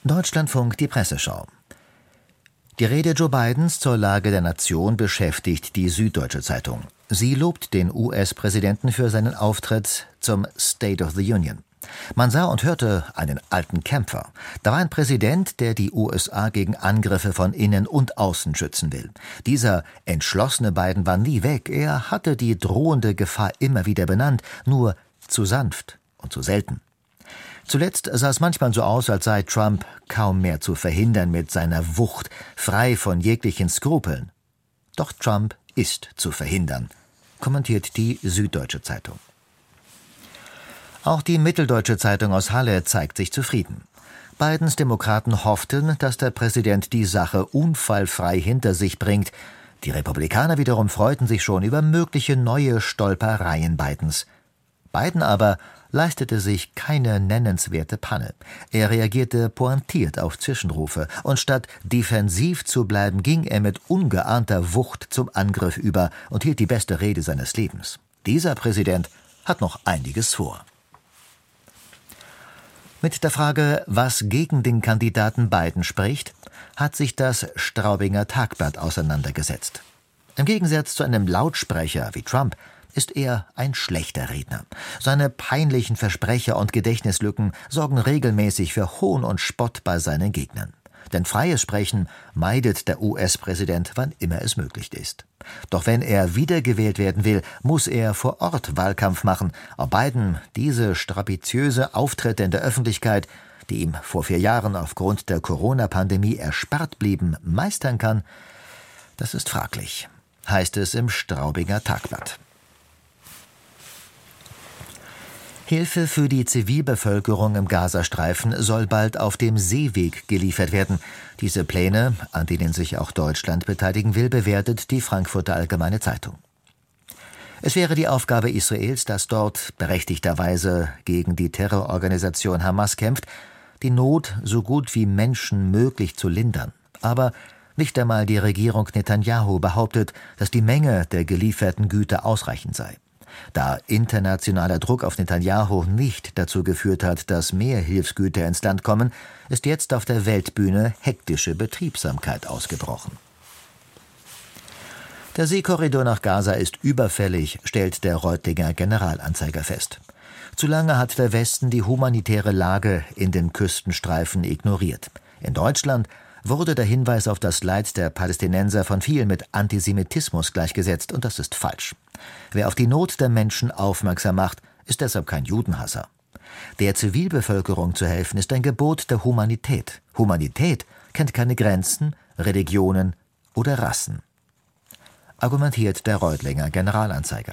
Deutschlandfunk, die Presseschau. Die Rede Joe Bidens zur Lage der Nation beschäftigt die Süddeutsche Zeitung. Sie lobt den US-Präsidenten für seinen Auftritt zum State of the Union. Man sah und hörte einen alten Kämpfer. Da war ein Präsident, der die USA gegen Angriffe von innen und außen schützen will. Dieser entschlossene Biden war nie weg. Er hatte die drohende Gefahr immer wieder benannt, nur zu sanft und zu selten. Zuletzt sah es manchmal so aus, als sei Trump kaum mehr zu verhindern mit seiner Wucht, frei von jeglichen Skrupeln. Doch Trump ist zu verhindern, kommentiert die Süddeutsche Zeitung. Auch die Mitteldeutsche Zeitung aus Halle zeigt sich zufrieden. Bidens Demokraten hofften, dass der Präsident die Sache unfallfrei hinter sich bringt. Die Republikaner wiederum freuten sich schon über mögliche neue Stolpereien Bidens. Biden aber leistete sich keine nennenswerte Panne. Er reagierte pointiert auf Zwischenrufe und statt defensiv zu bleiben, ging er mit ungeahnter Wucht zum Angriff über und hielt die beste Rede seines Lebens. Dieser Präsident hat noch einiges vor. Mit der Frage, was gegen den Kandidaten Biden spricht, hat sich das Straubinger Tagblatt auseinandergesetzt. Im Gegensatz zu einem Lautsprecher wie Trump ist er ein schlechter Redner. Seine peinlichen Versprecher und Gedächtnislücken sorgen regelmäßig für Hohn und Spott bei seinen Gegnern. Denn freies Sprechen meidet der US-Präsident, wann immer es möglich ist. Doch wenn er wiedergewählt werden will, muss er vor Ort Wahlkampf machen. Ob Biden diese strapaziöse Auftritte in der Öffentlichkeit, die ihm vor 4 Jahren aufgrund der Corona-Pandemie ersperrt blieben, meistern kann, das ist fraglich, heißt es im Straubinger Tagblatt. Hilfe für die Zivilbevölkerung im Gazastreifen soll bald auf dem Seeweg geliefert werden. Diese Pläne, an denen sich auch Deutschland beteiligen will, bewertet die Frankfurter Allgemeine Zeitung. Es wäre die Aufgabe Israels, das dort berechtigterweise gegen die Terrororganisation Hamas kämpft, die Not so gut wie menschenmöglich zu lindern. Aber nicht einmal die Regierung Netanyahu behauptet, dass die Menge der gelieferten Güter ausreichend sei. Da internationaler Druck auf Netanyahu nicht dazu geführt hat, dass mehr Hilfsgüter ins Land kommen, ist jetzt auf der Weltbühne hektische Betriebsamkeit ausgebrochen. Der Seekorridor nach Gaza ist überfällig, stellt der Reutlinger Generalanzeiger fest. Zu lange hat der Westen die humanitäre Lage in den Küstenstreifen ignoriert. In Deutschland wurde der Hinweis auf das Leid der Palästinenser von vielen mit Antisemitismus gleichgesetzt, und das ist falsch. Wer auf die Not der Menschen aufmerksam macht, ist deshalb kein Judenhasser. Der Zivilbevölkerung zu helfen, ist ein Gebot der Humanität. Humanität kennt keine Grenzen, Religionen oder Rassen, argumentiert der Reutlinger Generalanzeiger.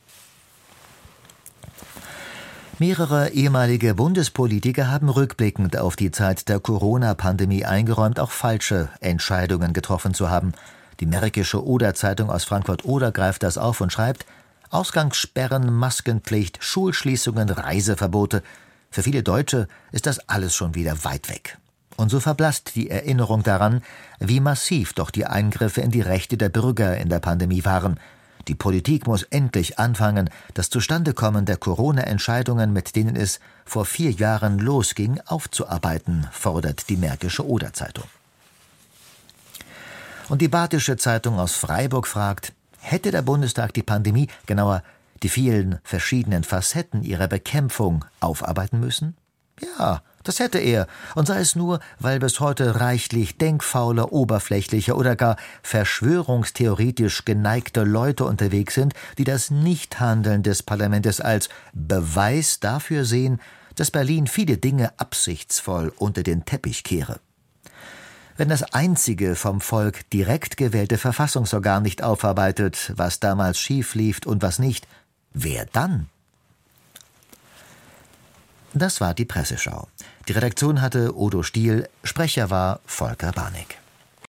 Mehrere ehemalige Bundespolitiker haben rückblickend auf die Zeit der Corona-Pandemie eingeräumt, auch falsche Entscheidungen getroffen zu haben. Die Märkische Oder-Zeitung aus Frankfurt-Oder greift das auf und schreibt: Ausgangssperren, Maskenpflicht, Schulschließungen, Reiseverbote. Für viele Deutsche ist das alles schon wieder weit weg. Und so verblasst die Erinnerung daran, wie massiv doch die Eingriffe in die Rechte der Bürger in der Pandemie waren. Die Politik muss endlich anfangen, das Zustandekommen der Corona-Entscheidungen, mit denen es vor 4 Jahren losging, aufzuarbeiten, fordert die Märkische Oder-Zeitung. Und die Badische Zeitung aus Freiburg fragt: Hätte der Bundestag die Pandemie, genauer die vielen verschiedenen Facetten ihrer Bekämpfung, aufarbeiten müssen? Ja, das hätte er, und sei es nur, weil bis heute reichlich denkfaule, oberflächliche oder gar verschwörungstheoretisch geneigte Leute unterwegs sind, die das Nichthandeln des Parlaments als Beweis dafür sehen, dass Berlin viele Dinge absichtsvoll unter den Teppich kehre. Wenn das einzige vom Volk direkt gewählte Verfassungsorgan nicht aufarbeitet, was damals schief lief und was nicht, wer dann? Das war die Presseschau. Die Redaktion hatte Odo Stiel, Sprecher war Volker Barnig.